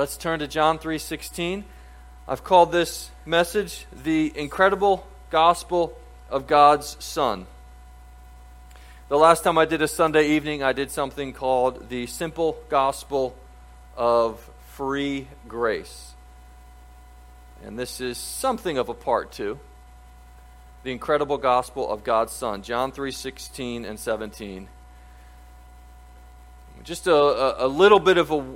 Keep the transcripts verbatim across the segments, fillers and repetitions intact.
Let's turn to John three sixteen. I've called this message The Incredible Gospel of God's Son. The last time I did a Sunday evening, I did something called The Simple Gospel of Free Grace. And this is something of a part two. The Incredible Gospel of God's Son. John three sixteen and seventeen. Just a, a, a little bit of a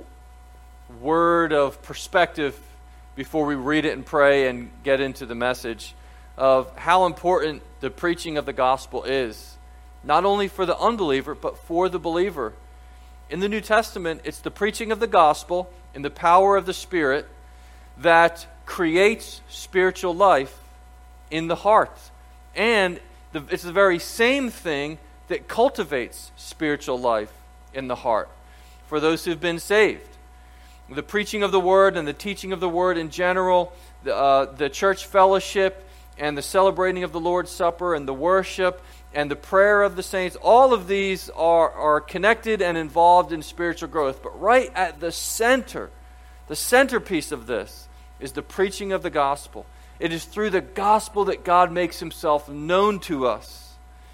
word of perspective before we read it and pray and get into the message of how important the preaching of the gospel is, not only for the unbeliever, but for the believer. In the New Testament, it's the preaching of the gospel in the power of the Spirit that creates spiritual life in the heart. And the, it's the very same thing that cultivates spiritual life in the heart for those who've been saved. The preaching of the Word and the teaching of the Word in general, the, uh, the church fellowship and the celebrating of the Lord's Supper and the worship and the prayer of the saints, all of these are, are connected and involved in spiritual growth. But right at the center, the centerpiece of this is the preaching of the gospel. It is through the gospel that God makes himself known to us.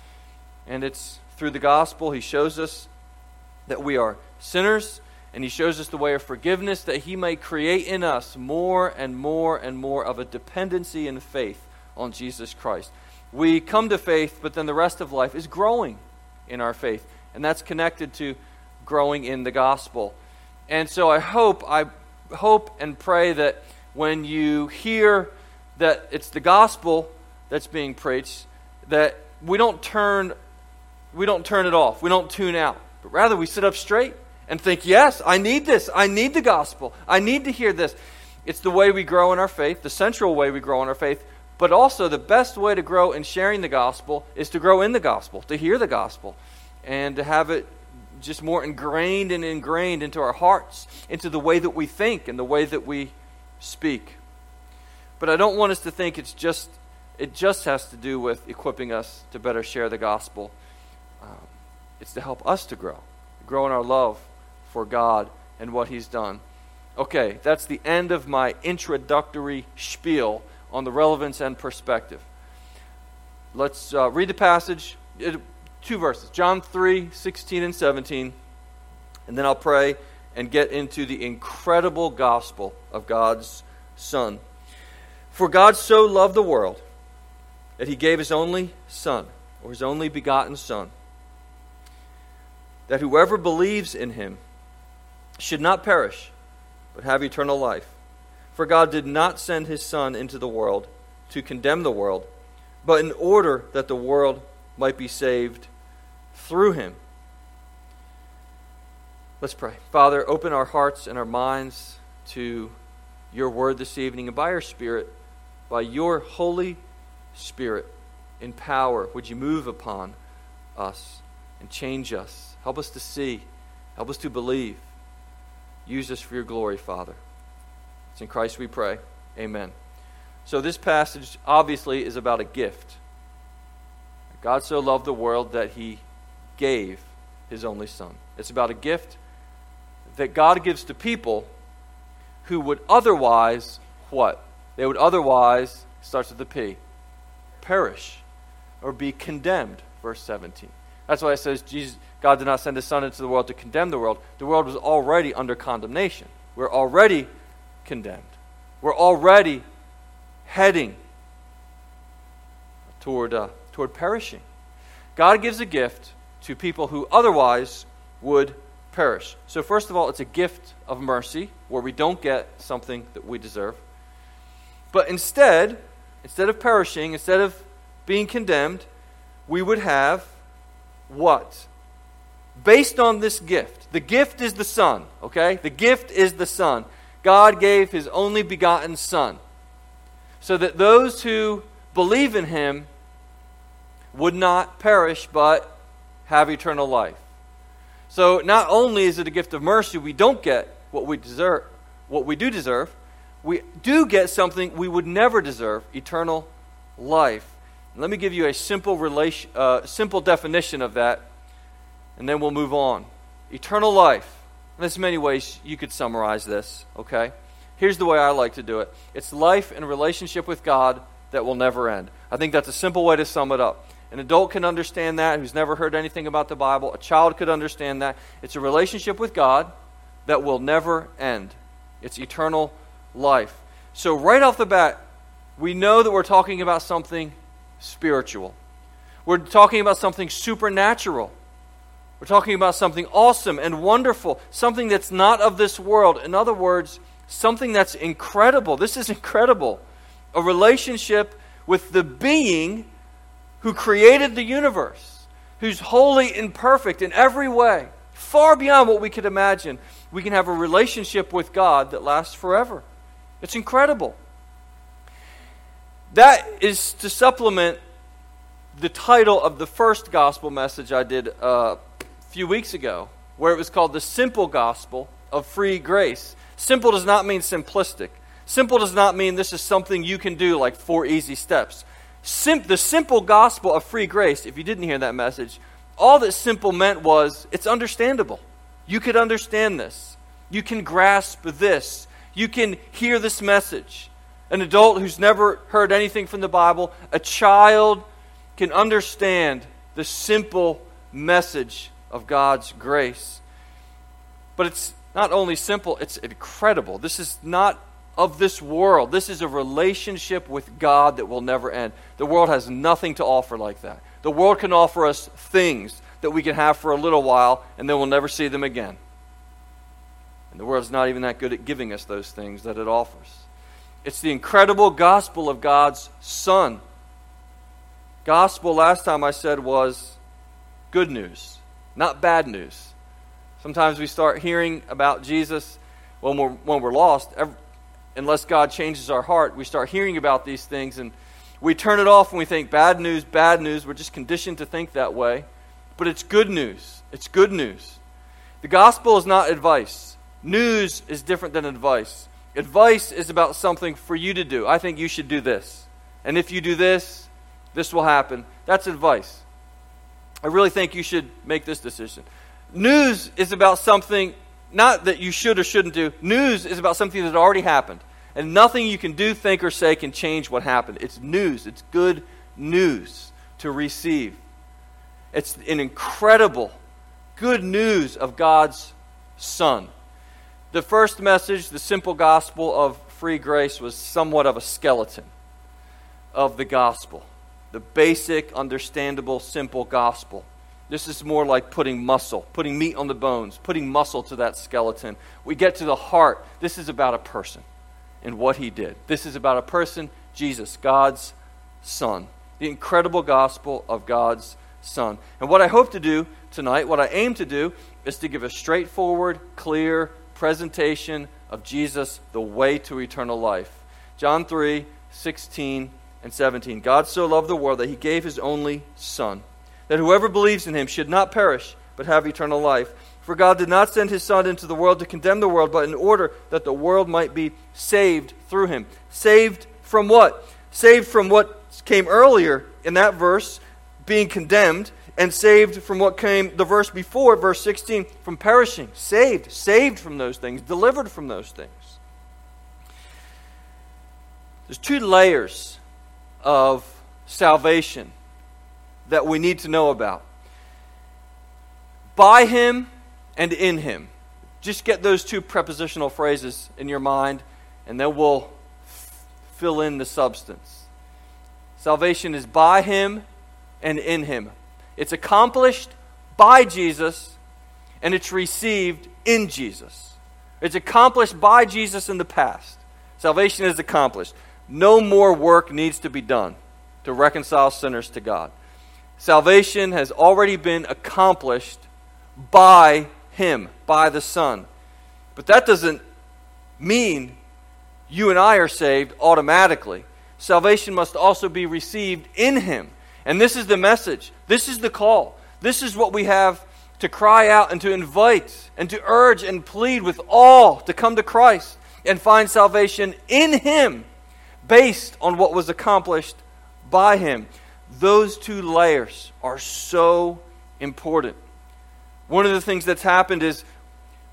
And it's through the gospel he shows us that we are sinners, and he shows us the way of forgiveness, that he may create in us more and more and more of a dependency and faith on Jesus Christ. We come to faith, but then the rest of life is growing in our faith. And that's connected to growing in the gospel. And so I hope, I hope and pray that when you hear that it's the gospel that's being preached, that we don't turn, we don't turn it off. We don't tune out. But rather we sit up straight and think, yes, I need this. I need the gospel. I need to hear this. It's the way we grow in our faith, the central way we grow in our faith, but also the best way to grow in sharing the gospel is to grow in the gospel, to hear the gospel, and to have it just more ingrained and ingrained into our hearts, into the way that we think and the way that we speak. But I don't want us to think it's just it just has to do with equipping us to better share the gospel. Um, it's to help us to grow, grow in our love for God and what he's done. Okay, that's the end of my introductory spiel on the relevance and perspective. Let's uh, read the passage, it, two verses, John three sixteen and seventeen, and then I'll pray and get into the incredible gospel of God's Son. For God so loved the world that he gave his only Son, or his only begotten Son, that whoever believes in him should not perish, but have eternal life. For God did not send his Son into the world to condemn the world, but in order that the world might be saved through him. Let's pray. Father, open our hearts and our minds to your word this evening, and by your Spirit, by your Holy Spirit in power, would you move upon us and change us. Help us to see. Help us to believe. Use us for your glory, Father. It's in Christ we pray. Amen. So this passage obviously is about a gift. God so loved the world that he gave his only Son. It's about a gift that God gives to people who would otherwise, what? They would otherwise, starts with the P, perish or be condemned, verse seventeen. That's why it says Jesus, God did not send his Son into the world to condemn the world. The world was already under condemnation. We're already condemned. We're already heading toward, uh, toward perishing. God gives a gift to people who otherwise would perish. So first of all, it's a gift of mercy, where we don't get something that we deserve. But instead, instead of perishing, instead of being condemned, we would have what? Based on this gift. The gift is the Son, okay? The gift is the Son. God gave his only begotten Son, so that those who believe in him would not perish, but have eternal life. So not only is it a gift of mercy, we don't get what we deserve, what we do deserve, we do get something we would never deserve, eternal life. Let me give you a simple relation, uh, simple definition of that, and then we'll move on. Eternal life There's many ways you could summarize this, okay? Here's the way I like to do it. It's life in a relationship with God that will never end. I think that's a simple way to sum it up. An adult can understand that who's never heard anything about the Bible. A child could understand that. It's a relationship with God that will never end. It's eternal life. So right off the bat, we know that we're talking about something spiritual. We're talking about something supernatural. We're talking about something awesome and wonderful, something that's not of this world. In other words, something that's incredible. This is incredible. A relationship with the being who created the universe, who's holy and perfect in every way, far beyond what we could imagine. We can have a relationship with God that lasts forever. It's incredible. That is to supplement the title of the first gospel message I did uh, a few weeks ago, where it was called The Simple Gospel of Free Grace. Simple does not mean simplistic. Simple does not mean this is something you can do like four easy steps. Sim- the simple gospel of free grace, if you didn't hear that message, all that simple meant was it's understandable. You could understand this. You can grasp this. You can hear this message. An adult who's never heard anything from the Bible, a child can understand the simple message of God's grace. But it's not only simple, it's incredible. This is not of this world. This is a relationship with God that will never end. The world has nothing to offer like that. The world can offer us things that we can have for a little while, and then we'll never see them again. And the world's not even that good at giving us those things that it offers. It's the incredible gospel of God's Son. Gospel, last time I said, was good news, not bad news. Sometimes we start hearing about Jesus when we're, when we're lost. Every, unless God changes our heart, we start hearing about these things and we turn it off and we think, bad news, bad news. We're just conditioned to think that way. But it's good news. It's good news. The gospel is not advice. News is different than advice. Advice is about something for you to do. I think you should do this. And if you do this, this will happen. That's advice. I really think you should make this decision. News is about something not that you should or shouldn't do. News is about something that already happened. And nothing you can do, think, or say can change what happened. It's news. It's good news to receive. It's an incredible good news of God's Son. The first message, the simple gospel of free grace, was somewhat of a skeleton of the gospel. The basic, understandable, simple gospel. This is more like putting muscle, putting meat on the bones, putting muscle to that skeleton. We get to the heart. This is about a person and what he did. This is about a person, Jesus, God's Son. The incredible gospel of God's Son. And what I hope to do tonight, what I aim to do, is to give a straightforward, clear presentation of Jesus, the way to eternal life. John three, sixteen and seventeen. God so loved the world that he gave his only Son, that whoever believes in him should not perish, but have eternal life. For God did not send his Son into the world to condemn the world, but in order that the world might be saved through him. Saved from what? Saved from what came earlier in that verse, being condemned, and saved from what came the verse before, verse sixteen, from perishing. Saved. Saved from those things. Delivered from those things. There's two layers of salvation that we need to know about. By him and in him. Just get those two prepositional phrases in your mind, and then we'll f- fill in the substance. Salvation is by him and in him. It's accomplished by Jesus, and it's received in Jesus. It's accomplished by Jesus in the past. Salvation is accomplished. No more work needs to be done to reconcile sinners to God. Salvation has already been accomplished by him, by the Son. But that doesn't mean you and I are saved automatically. Salvation must also be received in him. And this is the message. This is the call. This is what we have to cry out and to invite and to urge and plead with all to come to Christ and find salvation in him based on what was accomplished by him. Those two layers are so important. One of the things that's happened is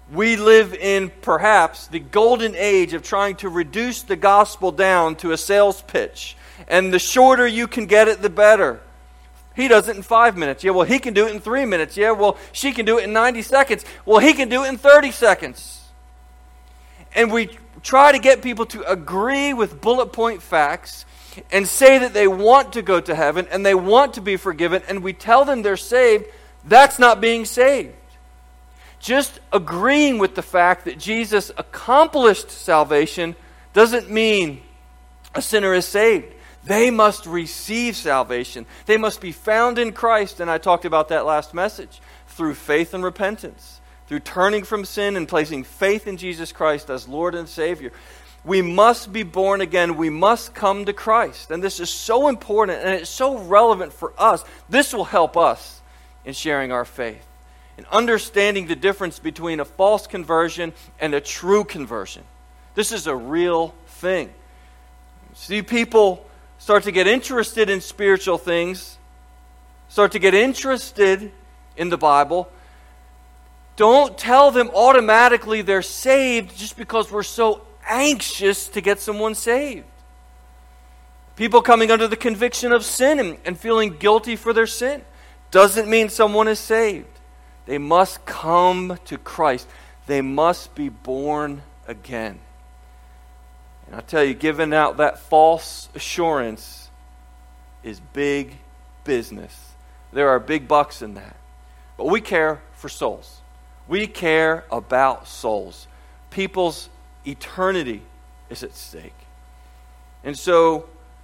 We live in perhaps the golden age of trying to reduce the gospel down to a sales pitch. And the shorter you can get it, the better. He does it in five minutes. Yeah, well, he can do it in three minutes. Yeah, well, she can do it in ninety seconds. Well, he can do it in thirty seconds. And we try to get people to agree with bullet point facts and say that they want to go to heaven and they want to be forgiven, and we tell them they're saved. That's not being saved. Just agreeing with the fact that Jesus accomplished salvation doesn't mean a sinner is saved. They must receive salvation. They must be found in Christ, and I talked about that last message, through faith and repentance, through turning from sin and placing faith in Jesus Christ as Lord and Savior. We must be born again. We must come to Christ. And this is so important, and it's so relevant for us. This will help us in sharing our faith, in understanding the difference between a false conversion and a true conversion. This is a real thing. See, people start to get interested in spiritual things, start to get interested in the Bible. Don't tell them automatically they're saved just because we're so anxious to get someone saved. People coming under the conviction of sin and, and feeling guilty for their sin doesn't mean someone is saved. They must come to Christ. They must be born again. And I tell you, giving out that false assurance is big business. There are big bucks in that. But we care for souls. We care about souls. People's eternity is at stake. And so,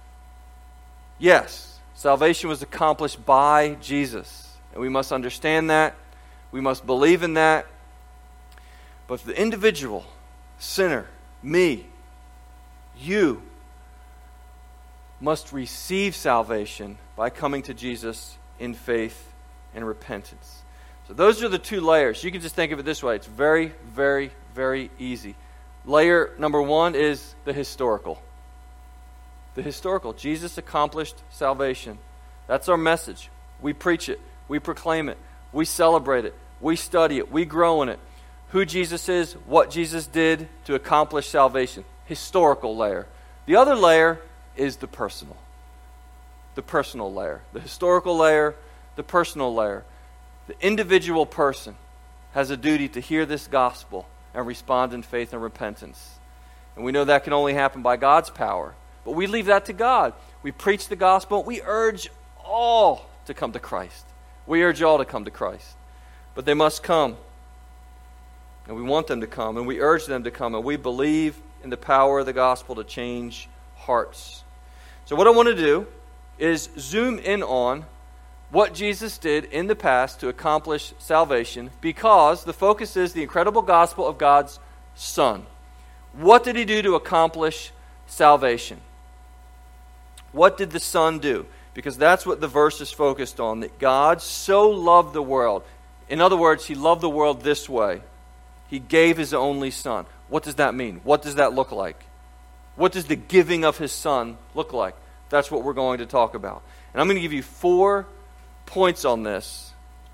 yes, salvation was accomplished by Jesus. And we must understand that. We must believe in that. But for the individual, sinner, me, you must receive salvation by coming to Jesus in faith and repentance. So those are the two layers. You can just think of it this way. It's very, very, very easy. Layer number one is the historical. The historical. Jesus accomplished salvation. That's our message. We preach it. We proclaim it. We celebrate it. We study it. We grow in it. Who Jesus is, what Jesus did to accomplish salvation. Historical layer. The other layer is the personal. The personal layer. The historical layer, the personal layer. The individual person has a duty to hear this gospel and respond in faith and repentance. And we know that can only happen by God's power. But we leave that to God. We preach the gospel. We urge all to come to Christ. We urge all to come to Christ. But they must come. And we want them to come. And we urge them to come. And we believe in the power of the gospel to change hearts. So what I want to do is zoom in on what Jesus did in the past to accomplish salvation, because the focus is the incredible gospel of God's Son. What did He do to accomplish salvation? What did the Son do? Because that's what the verse is focused on, that God so loved the world. In other words, He loved the world this way. He gave His only Son. What does that mean? What does that look like? What does the giving of His Son look like? That's what we're going to talk about. And I'm going to give you four points on this.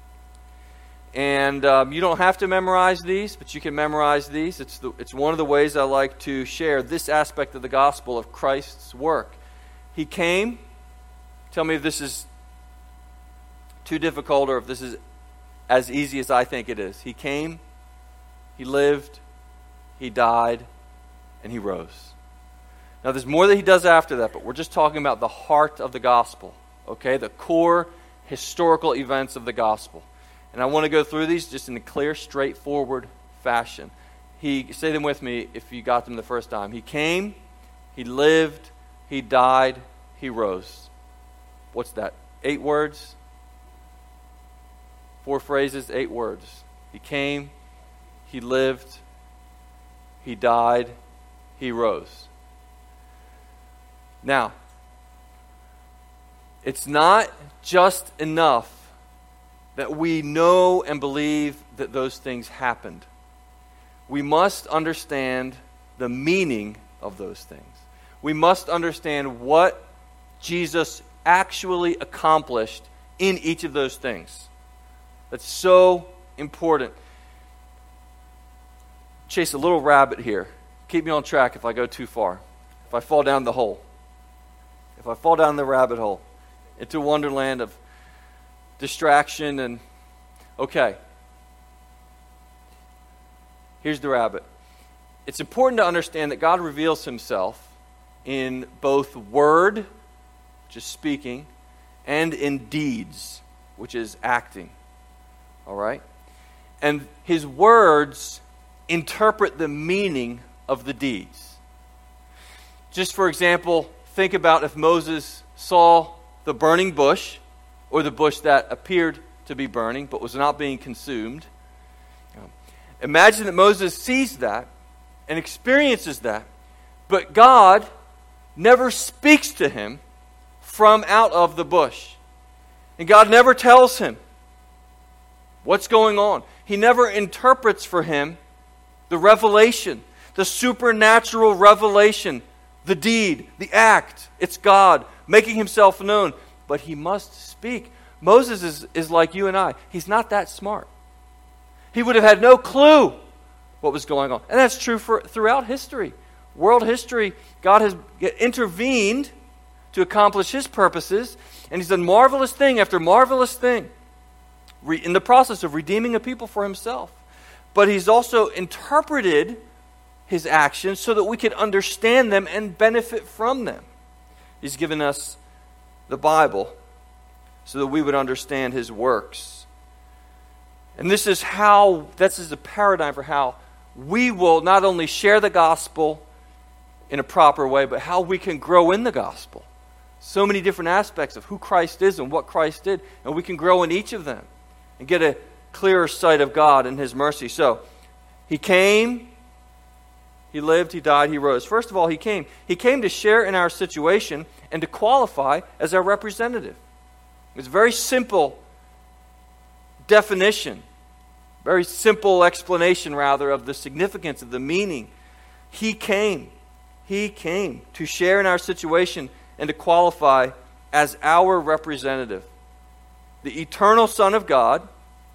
And um, you don't have to memorize these, but you can memorize these. It's, the, it's one of the ways I like to share this aspect of the gospel of Christ's work. He came. Tell me if this is too difficult or if this is as easy as I think it is. He came, He lived, He died, and He rose. Now there's more that He does after that, but we're just talking about the heart of the gospel. Okay, the core historical events of the gospel. And I want to go through these just in a clear, straightforward fashion. He, say them with me if you got them the first time. He came, He lived, He died, He rose. What's that? Eight words? Four phrases, eight words. He came, He lived, He died, He rose. Now, it's not just enough that we know and believe that those things happened. We must understand the meaning of those things. We must understand what Jesus actually accomplished in each of those things. That's so important. chase a little rabbit here. Keep me on track if I go too far. If I fall down the hole. If I fall down the rabbit hole into a wonderland of distraction and, okay. Here's the rabbit. It's important to understand that God reveals himself in both word, which is speaking, and in deeds, which is acting. All right? And his words interpret the meaning of the deeds. Just for example, think about if Moses saw the burning bush, or the bush that appeared to be burning but was not being consumed. Imagine that Moses sees that and experiences that, but God never speaks to him from out of the bush. And God never tells him what's going on. He never interprets for him the revelation, the supernatural revelation, the deed, the act. It's God making himself known, but he must speak. Moses is, is like you and I. He's not that smart. He would have had no clue what was going on. And that's true for throughout history. World history, God has intervened to accomplish his purposes, and he's done marvelous thing after marvelous thing in the process of redeeming a people for himself. But he's also interpreted his actions so that we could understand them and benefit from them. He's given us the Bible so that we would understand his works. And this is how, this is a paradigm for how we will not only share the gospel in a proper way, but how we can grow in the gospel. So many different aspects of who Christ is and what Christ did, and we can grow in each of them and get a clearer sight of God and his mercy. So, he came, he lived, he died, he rose. First of all, he came. He came to share in our situation and to qualify as our representative. It's a very simple definition, very simple explanation, rather, of the significance of the meaning. He came. He came to share in our situation and to qualify as our representative. The eternal Son of God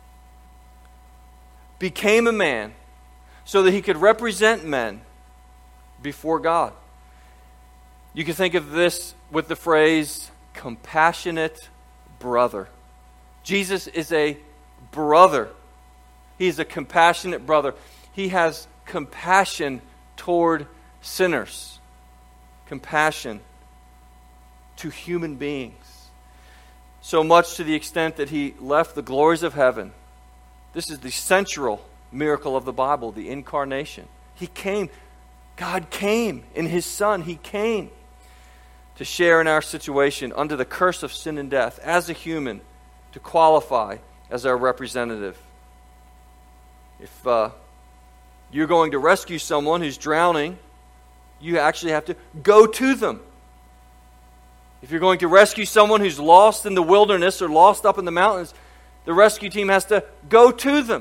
became a man so that he could represent men before God. You can think of this with the phrase compassionate brother. Jesus is a brother. He's a compassionate brother. He has compassion toward sinners. Compassion to human beings. So much to the extent that he left the glories of heaven. This is the central miracle of the Bible, the incarnation. He came. God came in his Son. He came to share in our situation under the curse of sin and death as a human, to qualify as our representative. If uh, you're going to rescue someone who's drowning, you actually have to go to them. If you're going to rescue someone who's lost in the wilderness or lost up in the mountains, the rescue team has to go to them.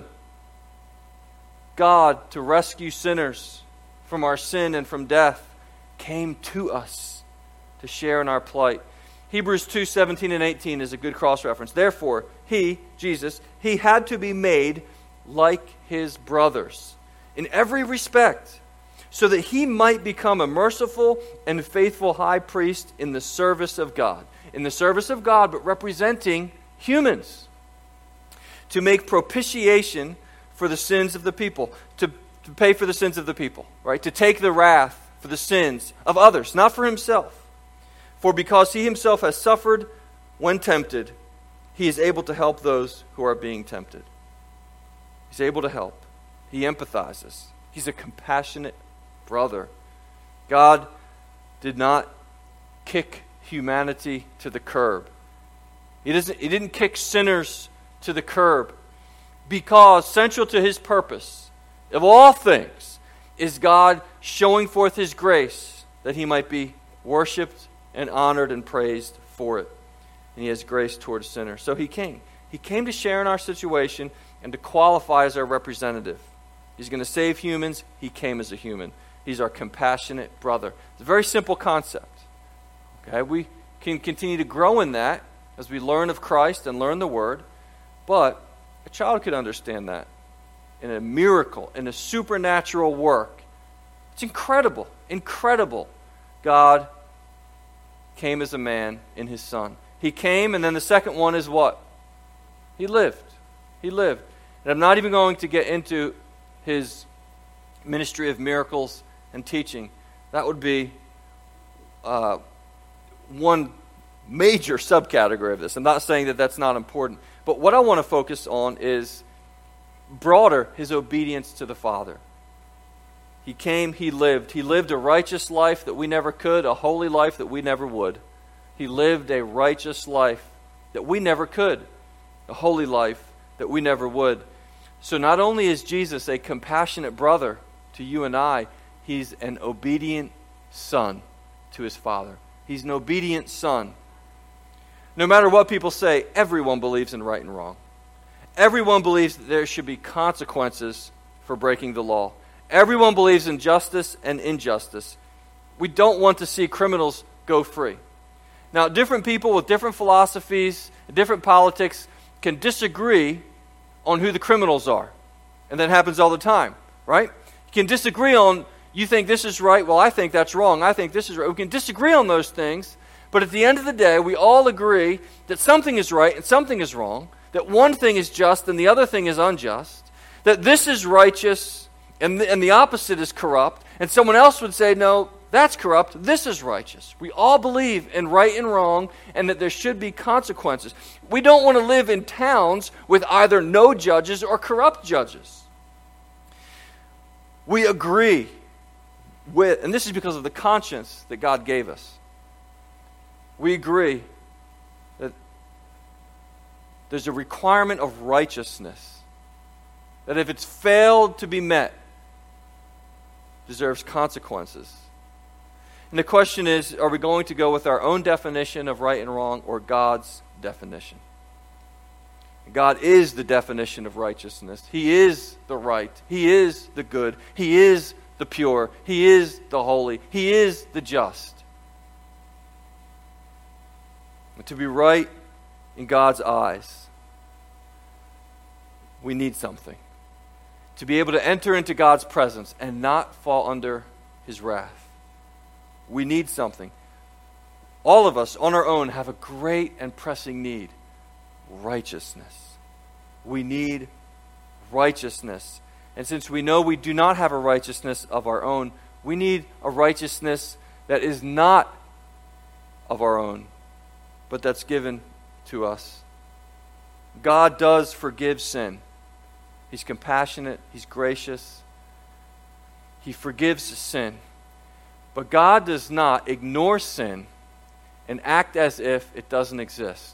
God, to rescue sinners from our sin and from death, came to us to share in our plight. Hebrews two, seventeen and eighteen is a good cross-reference. Therefore, he, Jesus, he had to be made like his brothers in every respect, so that he might become a merciful and faithful high priest in the service of God. In the service of God, but representing humans. To make propitiation for the sins of the people. To, to pay for the sins of the people. Right? To take the wrath for the sins of others, not for himself. For because he himself has suffered when tempted, he is able to help those who are being tempted. He's able to help. He empathizes. He's a compassionate brother. God did not kick humanity to the curb. He doesn't he didn't kick sinners to the curb, because central to his purpose of all things is God showing forth his grace that he might be worshipped and honored and praised for it. And he has grace towards sinners. So he came. He came to share in our situation and to qualify as our representative. He's going to save humans. He came as a human. He's our compassionate brother. It's a very simple concept. Okay, we can continue to grow in that as we learn of Christ and learn the Word, but a child could understand that. in a miracle, in a supernatural work. It's incredible, incredible. God came as a man in his Son. He came, and then the second one is what? He lived. He lived. And I'm not even going to get into his ministry of miracles and teaching. That would be uh, one major subcategory of this. I'm not saying that that's not important. But what I want to focus on is broader, his obedience to the Father. He came, he lived. He lived a righteous life that we never could, a holy life that we never would. He lived a righteous life that we never could, a holy life that we never would. So not only is Jesus a compassionate brother to you and I, he's an obedient son to his Father. He's an obedient son. No matter what people say, everyone believes in right and wrong. Everyone believes that there should be consequences for breaking the law. Everyone believes in justice and injustice. We don't want to see criminals go free. Now, different people with different philosophies, different politics can disagree on who the criminals are. And that happens all the time, right? You can disagree on, you think this is right, well, I think that's wrong. I think this is right. We can disagree on those things, but at the end of the day, we all agree that something is right and something is wrong, that one thing is just and the other thing is unjust, that this is righteous and the, and the opposite is corrupt, and someone else would say, no, that's corrupt, this is righteous. We all believe in right and wrong and that there should be consequences. We don't want to live in towns with either no judges or corrupt judges. We agree with, and this is because of the conscience that God gave us. We agree that there's a requirement of righteousness, that if it's failed to be met, deserves consequences. And the question is, are we going to go with our own definition of right and wrong or God's definition? God is the definition of righteousness. He is the right. He is the good. He is the pure. He is the holy. He is the just. And to be right in God's eyes, we need something. To be able to enter into God's presence and not fall under his wrath. We need something. All of us on our own have a great and pressing need. Righteousness. We need righteousness. And since we know we do not have a righteousness of our own, we need a righteousness that is not of our own, but that's given to us. God does forgive sin. He's compassionate. He's gracious. He forgives sin. But God does not ignore sin and act as if it doesn't exist.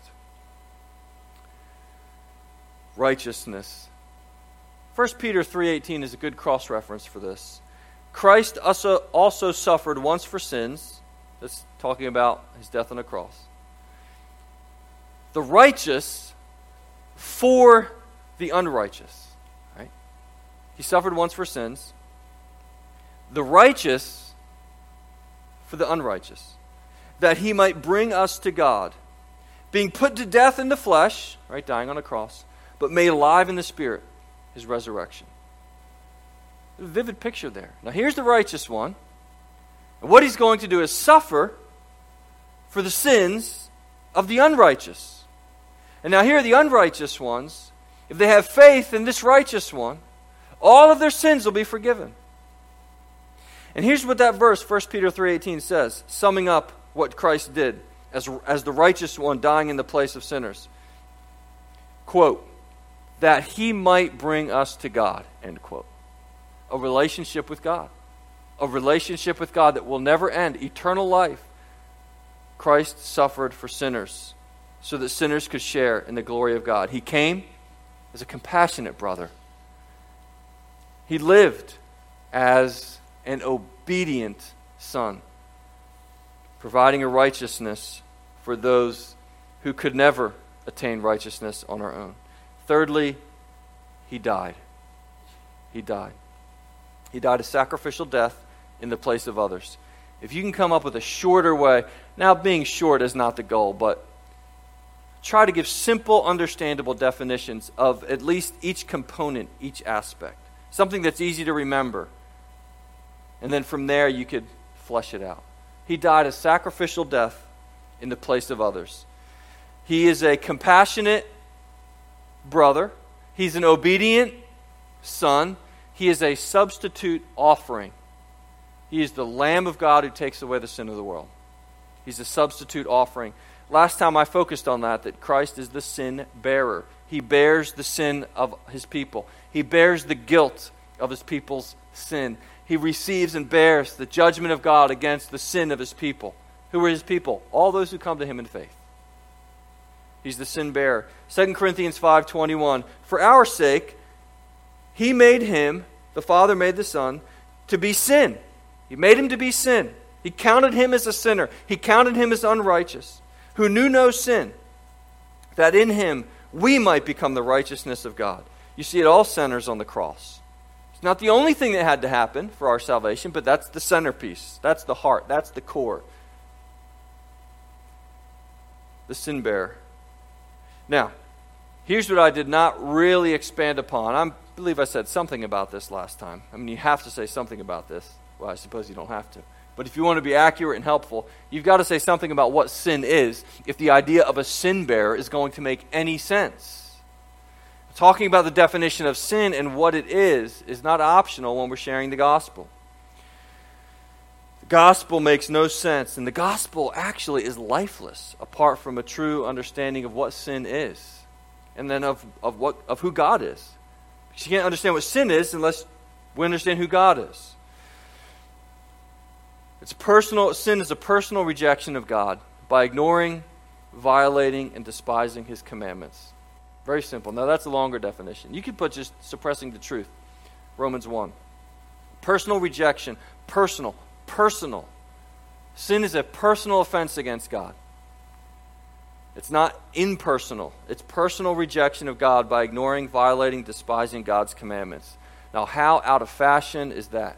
Righteousness. First Peter three eighteen is a good cross-reference for this. Christ also, also suffered once for sins. That's talking about his death on the cross. The righteous for the unrighteous. Right? He suffered once for sins. The righteous for the unrighteous. That he might bring us to God. Being put to death in the flesh, right, dying on a cross, but made alive in the Spirit, his resurrection. A vivid picture there. Now here's the righteous one. And what he's going to do is suffer for the sins of the unrighteous. And now here are the unrighteous ones. If they have faith in this righteous one, all of their sins will be forgiven. And here's what that verse, First Peter three eighteen says, summing up what Christ did as, as the righteous one dying in the place of sinners. Quote, that he might bring us to God, end quote. A relationship with God. A relationship with God that will never end. Eternal life. Christ suffered for sinners so that sinners could share in the glory of God. He came as a compassionate brother. He lived as an obedient son, providing a righteousness for those who could never attain righteousness on our own. Thirdly, he died. He died. He died a sacrificial death in the place of others. If you can come up with a shorter way, now being short is not the goal, but try to give simple, understandable definitions of at least each component, each aspect. Something that's easy to remember. And then from there, you could flesh it out. He died a sacrificial death in the place of others. He is a compassionate brother. He's an obedient son. He is a substitute offering. He is the Lamb of God who takes away the sin of the world. He's a substitute offering. Last time I focused on that, that Christ is the sin bearer. He bears the sin of his people. He bears the guilt of his people's sin. He receives and bears the judgment of God against the sin of his people. Who are his people? All those who come to him in faith. He's the sin bearer. Second Corinthians five twenty-one. For our sake, he made him, the Father made the Son, to be sin. He made him to be sin. He counted him as a sinner. He counted him as unrighteous, who knew no sin, that in him we might become the righteousness of God. You see, it all centers on the cross. It's not the only thing that had to happen for our salvation, but that's the centerpiece. That's the heart. That's the core. The sin bearer. Now, here's what I did not really expand upon. I believe I said something about this last time. I mean, you have to say something about this. Well, I suppose you don't have to. But if you want to be accurate and helpful, you've got to say something about what sin is if the idea of a sin bearer is going to make any sense. Talking about the definition of sin and what it is is not optional when we're sharing the gospel. The gospel makes no sense, and the gospel actually is lifeless apart from a true understanding of what sin is, and then of, of, what, of who God is. Because you can't understand what sin is unless we understand who God is. It's personal. Sin is a personal rejection of God by ignoring, violating, and despising his commandments. Very simple. Now that's a longer definition. You could put just suppressing the truth. Romans one. Personal rejection. Personal. Personal. Sin is a personal offense against God. It's not impersonal. It's personal rejection of God by ignoring, violating, despising God's commandments. Now how out of fashion is that?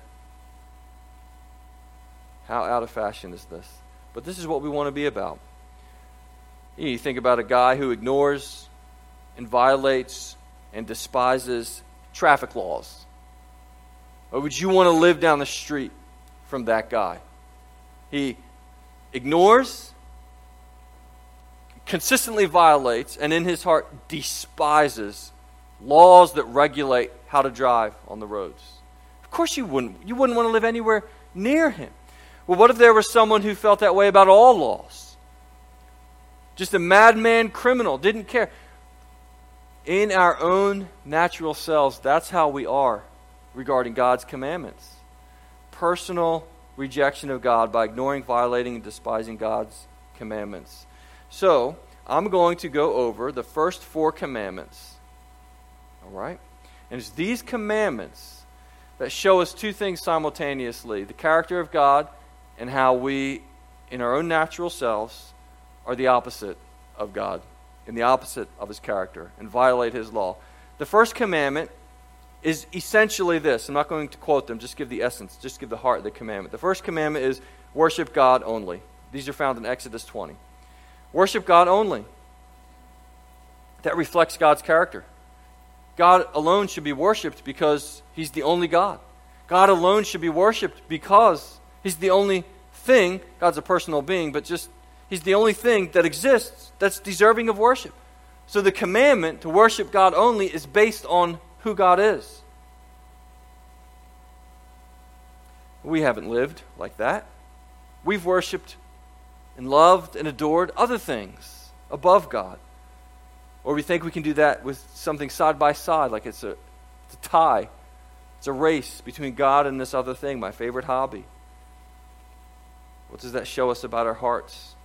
How out of fashion is this? But this is what we want to be about. You think about a guy who ignores and violates and despises traffic laws. Or would you want to live down the street from that guy? He ignores, consistently violates, and in his heart despises laws that regulate how to drive on the roads. Of course you wouldn't. You wouldn't want to live anywhere near him. Well, what if there was someone who felt that way about all laws? Just a madman criminal, didn't care. In our own natural selves, that's how we are regarding God's commandments. Personal rejection of God by ignoring, violating, and despising God's commandments. So, I'm going to go over the first four commandments. All right? And it's these commandments that show us two things simultaneously. The character of God and how we, in our own natural selves, are the opposite of God, and the opposite of his character, and violate his law. The first commandment is essentially this. I'm not going to quote them, just give the essence, just give the heart of the commandment. The first commandment is worship God only. These are found in Exodus twenty. Worship God only. That reflects God's character. God alone should be worshipped because he's the only God. God alone should be worshipped because he's the only thing. God's a personal being, but just he's the only thing that exists that's deserving of worship. So the commandment to worship God only is based on who God is. We haven't lived like that. We've worshipped and loved and adored other things above God. Or we think we can do that with something side by side, like it's a, it's a tie. It's a race between God and this other thing, my favorite hobby. What does that show us about our hearts?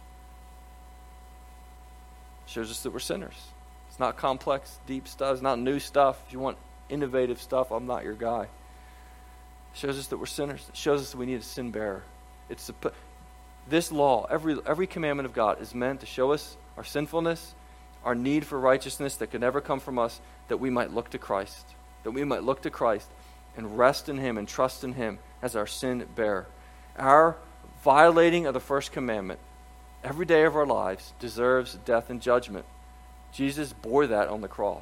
It shows us that we're sinners. It's not complex, deep stuff. It's not new stuff. If you want innovative stuff, I'm not your guy. It shows us that we're sinners. It shows us that we need a sin bearer. It's a, this law, every every commandment of God is meant to show us our sinfulness, our need for righteousness that could never come from us, that we might look to Christ. That we might look to Christ and rest in him and trust in him as our sin bearer. Our violating of the first commandment every day of our lives deserves death and judgment. Jesus bore that on the cross.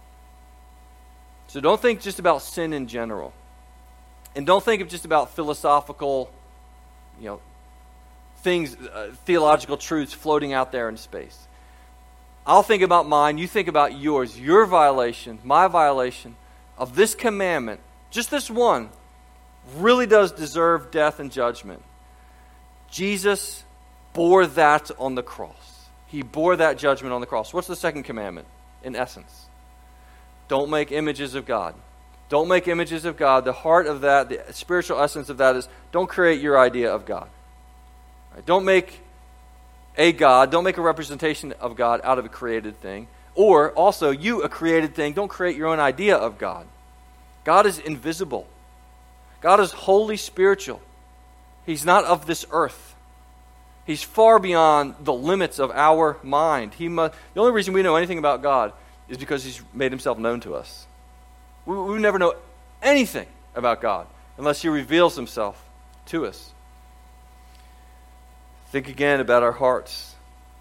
So don't think just about sin in general. And don't think of just about philosophical, you know, things, uh, theological truths floating out there in space. I'll think about mine, you think about yours. Your violation, my violation of this commandment, just this one, really does deserve death and judgment. Jesus bore that on the cross. He bore that judgment on the cross. What's the second commandment, in essence? Don't make images of God. Don't make images of God. The heart of that, the spiritual essence of that is don't create your idea of God. Right? Don't make a God, don't make a representation of God out of a created thing. Or also, you, a created thing, don't create your own idea of God. God is invisible. God is wholly spiritual. He's not of this earth. He's far beyond the limits of our mind. He must, the only reason we know anything about God is because He's made Himself known to us. We, we never know anything about God unless He reveals Himself to us. Think again about our hearts.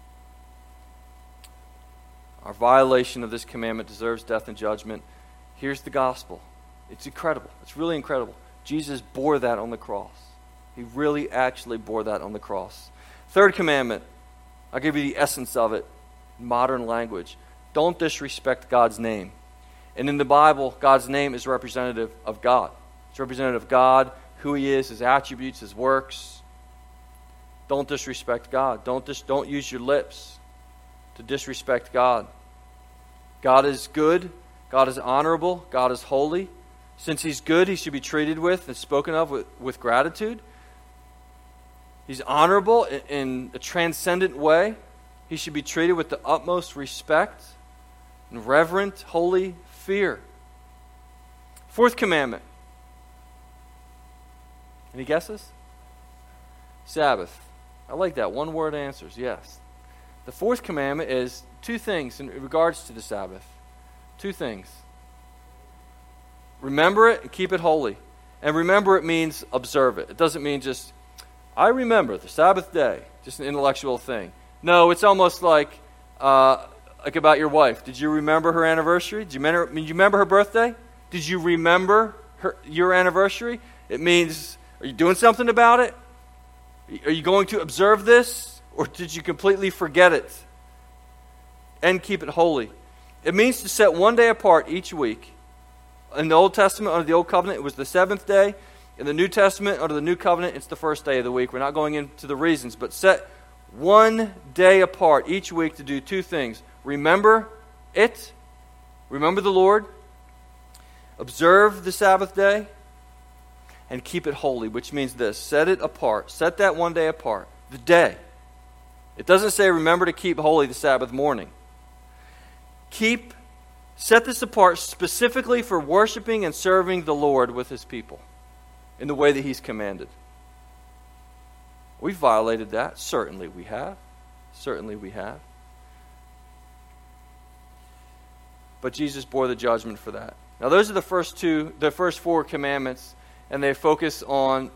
Our violation of this commandment deserves death and judgment. Here's the gospel. It's incredible. It's really incredible. Jesus bore that on the cross. He really actually bore that on the cross. Third commandment. I'll give you the essence of it in modern language. Don't disrespect God's name. And in the Bible, God's name is representative of God. It's representative of God, who He is, His attributes, His works. Don't disrespect God. Don't dis- don't use your lips to disrespect God. God is good. God is honorable. God is holy. Since He's good, He should be treated with and spoken of with, with gratitude. He's honorable in, in a transcendent way. He should be treated with the utmost respect and reverent, holy fear. Fourth commandment. Any guesses? Sabbath. I like that. One word answers, yes. The fourth commandment is two things in regards to the Sabbath. Two things. Remember it and keep it holy. And remember it means observe it. It doesn't mean just, I remember the Sabbath day, just an intellectual thing. No, it's almost like uh, like about your wife. Did you remember her anniversary? Did you remember, did you remember her birthday? Did you remember her, your anniversary? It means, are you doing something about it? Are you going to observe this? Or did you completely forget it? And keep it holy. It means to set one day apart each week. In the Old Testament, under the Old Covenant, it was the seventh day. In the New Testament, under the New Covenant, it's the first day of the week. We're not going into the reasons, but set one day apart each week to do two things. Remember it. Remember the Lord. Observe the Sabbath day. And keep it holy, which means this. Set it apart. Set that one day apart. The day. It doesn't say remember to keep holy the Sabbath morning. Keep, set this apart specifically for worshiping and serving the Lord with His people in the way that He's commanded. We've violated that. Certainly we have. Certainly we have. But Jesus bore the judgment for that. Now those are the first two, the first four commandments. And they focus on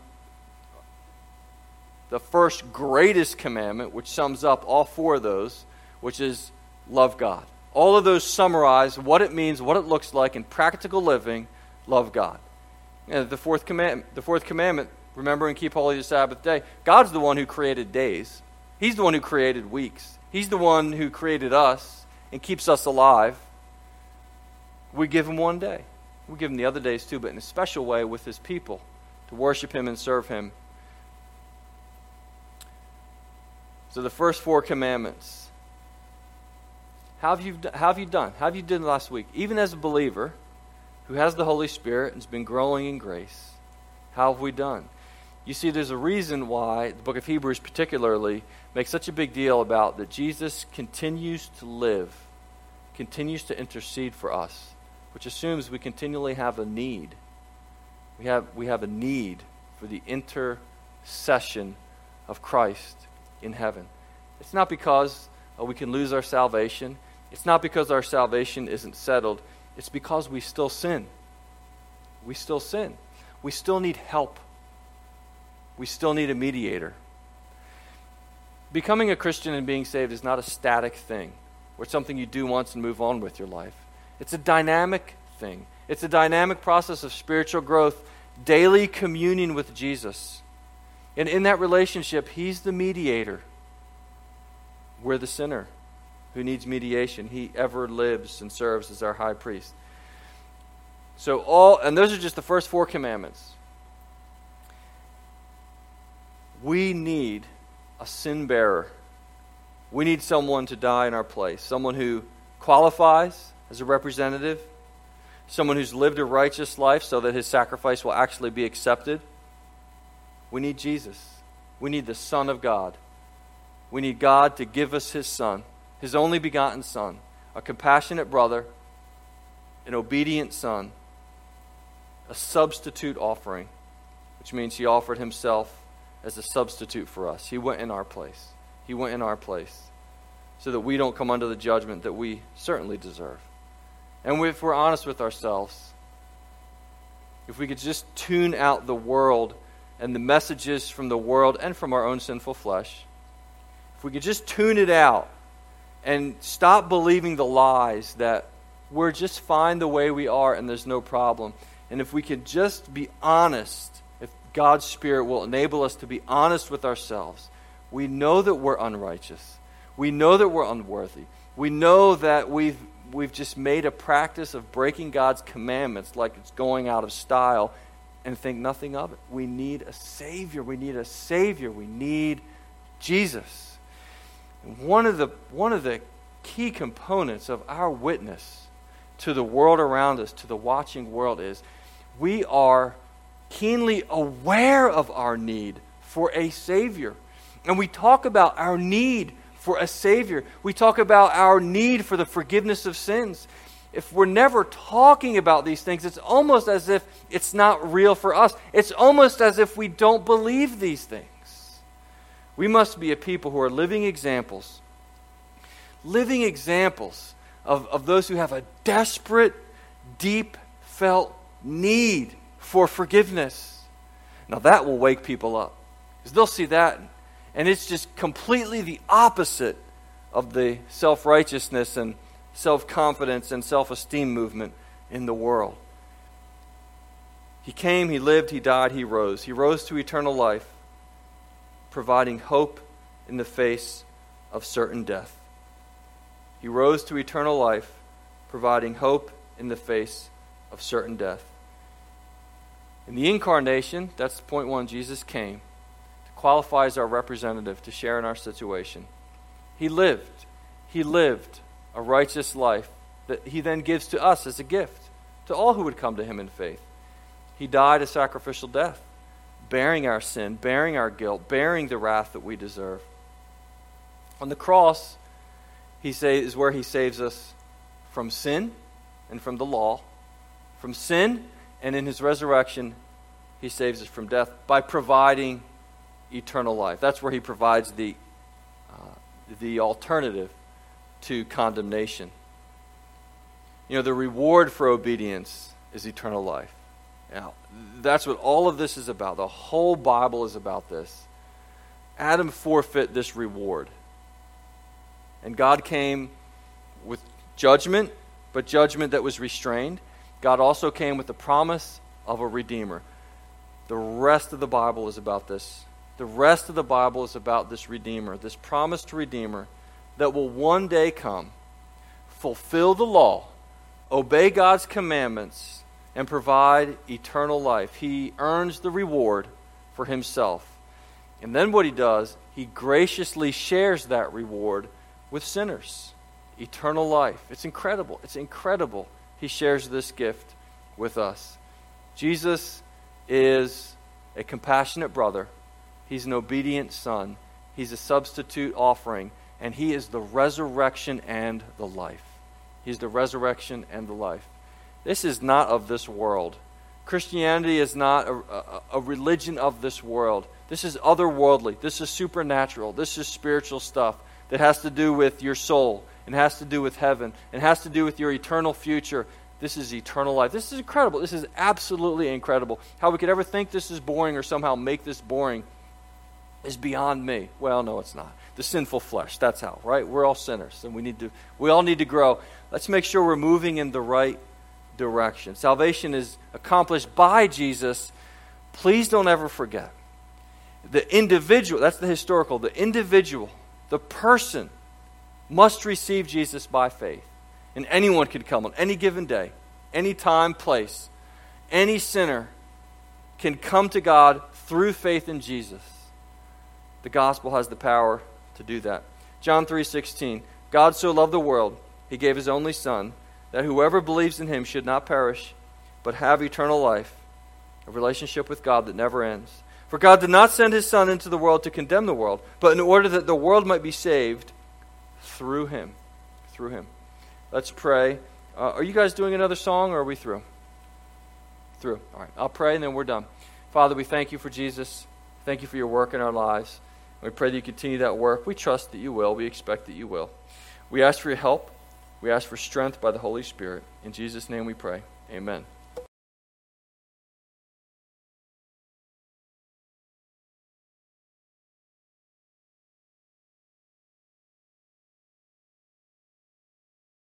the first greatest commandment, which sums up all four of those, which is love God. All of those summarize what it means, what it looks like in practical living, love God. And the fourth commandment, the fourth commandment, remember and keep holy the Sabbath day. God's the one who created days. He's the one who created weeks. He's the one who created us and keeps us alive. We give Him one day. We give Him the other days too, but in a special way with His people to worship Him and serve Him. So the first four commandments. How have you, how have you done? How have you done last week? Even as a believer who has the Holy Spirit and has been growing in grace, how have we done? You see, there's a reason why the book of Hebrews particularly makes such a big deal about that Jesus continues to live, continues to intercede for us, which assumes we continually have a need. We have, we have a need for the intercession of Christ in heaven. It's not because uh, we can lose our salvation. It's not because our salvation isn't settled. It's because we still sin. We still sin. We still need help. We still need a mediator. Becoming a Christian and being saved is not a static thing. or it's something you do once and move on with your life. It's a dynamic thing. It's a dynamic process of spiritual growth, daily communion with Jesus. And in that relationship, He's the mediator. We're the sinner who needs mediation. He ever lives and serves as our high priest. So all, and those are just the first four commandments. We need a sin bearer. We need someone to die in our place. Someone who qualifies as a representative. Someone who's lived a righteous life so that his sacrifice will actually be accepted. We need Jesus. We need the Son of God. We need God to give us His Son, His only begotten Son, a compassionate brother, an obedient Son, a substitute offering, which means He offered Himself as a substitute for us. He went in our place. He went in our place so that we don't come under the judgment that we certainly deserve. And if we're honest with ourselves, if we could just tune out the world and the messages from the world and from our own sinful flesh, if we could just tune it out and stop believing the lies that we're just fine the way we are and there's no problem, and if we could just be honest, if God's Spirit will enable us to be honest with ourselves, we know that we're unrighteous. We know that we're unworthy. We know that we've we've just made a practice of breaking God's commandments like it's going out of style and think nothing of it. We need a Savior. We need a Savior. We need Jesus. And one of the one of the key components of our witness to the world around us, to the watching world, is we are keenly aware of our need for a Savior. And we talk about our need for a Savior. We talk about our need for the forgiveness of sins. If we're never talking about these things, it's almost as if it's not real for us. It's almost as if we don't believe these things. We must be a people who are living examples, living examples of, of those who have a desperate, deep felt need for forgiveness. Now that will wake people up, because they'll see that, and it's just completely the opposite of the self-righteousness and self-confidence and self-esteem movement in the world. He came, He lived, He died, He rose. He rose to eternal life, providing hope in the face of certain death. He rose to eternal life, providing hope in the face of certain death. In the incarnation, that's point one, Jesus came to qualify as our representative, to share in our situation. He lived. He lived a righteous life that He then gives to us as a gift, to all who would come to Him in faith. He died a sacrificial death, bearing our sin, bearing our guilt, bearing the wrath that we deserve. On the cross, He say, is where He saves us from sin and from the law, from sin, and in His resurrection, He saves us from death by providing eternal life. That's where He provides the uh, the alternative to condemnation. You know, the reward for obedience is eternal life. Now, that's what all of this is about. The whole Bible is about this. Adam forfeit this reward. And God came with judgment, but judgment that was restrained. God also came with the promise of a Redeemer. The rest of the Bible is about this. The rest of the Bible is about this Redeemer, this promised Redeemer that will one day come, fulfill the law, obey God's commandments, and provide eternal life. He earns the reward for Himself. And then what He does, He graciously shares that reward with sinners. Eternal life. It's incredible. It's incredible. He shares this gift with us. Jesus is a compassionate brother. He's an obedient son. He's a substitute offering. And He is the resurrection and the life. He's the resurrection and the life. This is not of this world. Christianity is not a, a, a religion of this world. This is otherworldly. This is supernatural. This is spiritual stuff that has to do with your soul and has to do with heaven and has to do with your eternal future. This is eternal life. This is incredible. This is absolutely incredible. How we could ever think this is boring or somehow make this boring is beyond me. Well, no, it's not. The sinful flesh, that's how, right? We're all sinners, and we need to. We all need to grow. Let's make sure we're moving in the right direction. Salvation is accomplished by Jesus. Please don't ever forget. The individual, that's the historical, the individual, the person must receive Jesus by faith. And anyone can come on any given day, any time, place. Any sinner can come to God through faith in Jesus. The gospel has the power to do that. John three sixteen, God so loved the world, he gave his only Son, that whoever believes in him should not perish, but have eternal life, a relationship with God that never ends. For God did not send his Son into the world to condemn the world, but in order that the world might be saved through him. Through him. Let's pray. Uh, are you guys doing another song, or are we through? Through. All right. I'll pray and then we're done. Father, we thank you for Jesus. Thank you for your work in our lives. We pray that you continue that work. We trust that you will. We expect that you will. We ask for your help. We ask for strength by the Holy Spirit. In Jesus' name we pray. Amen.